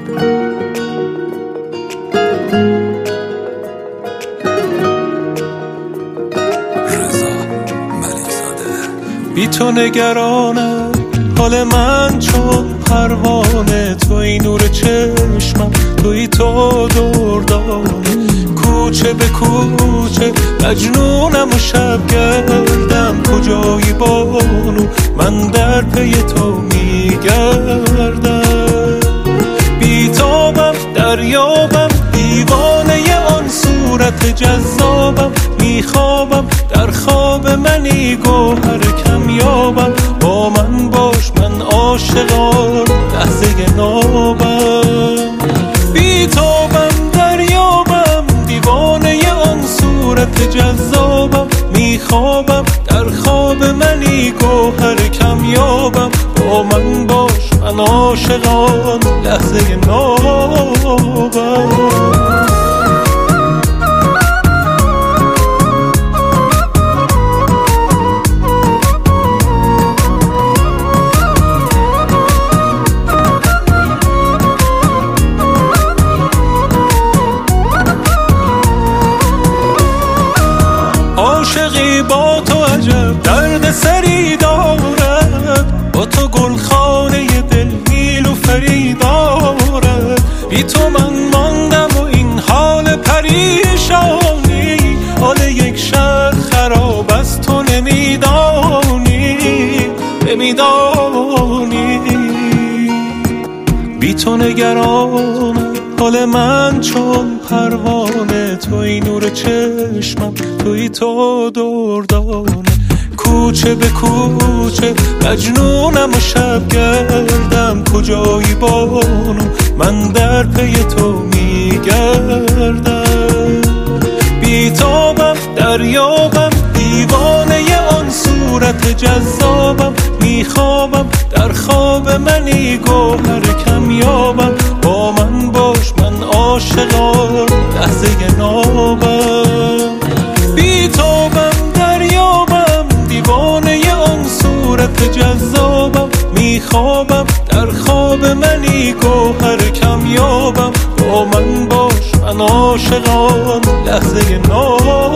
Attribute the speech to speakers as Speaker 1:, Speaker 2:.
Speaker 1: بی تو نگرانم حال من چون پروانه، توی نور چشمم، توی تو دردانه، کوچه به کوچه مجنونم و شب گردم، کجایی بانو من در پی تو میگردم. بیتابم دریابم دیوانه آن صورت جذابم، میخوابم در خواب منی گوهر کمیابم، با من باش من عاشقان لحظه نابم. بیتابم دریابم دیوانه آن صورت جذابم، میخوابم در خواب منی گوهر کمیابم، با من باش من عاشقان لحظه نابم. عاشقی با تو عجب درد سری دارد، با تو گلخانه دل نیل و فری دارد. بی تو من ماندم و این حال پریشانی، حال یک شهر خراب از تو نمیدانی. بی تو نگرانم حال من چون پروانه، توی نور چشمم، توی تو دردانه، کوچه به کوچه مجنونم و شب گردم، کجایی بانو من در پی تو میگردم. بیتابم دریابم دیوانه آن صورت جذابم، میخوابم در خواب منی گوهر کمیابم، با من باش من عاشقان لحظه نابم. بیتابم دریابم دیوانه آن صورت جذابم، میخوابم در خواب منی گوهر کمیابم، با من باش من عاشقان لحظه نابم.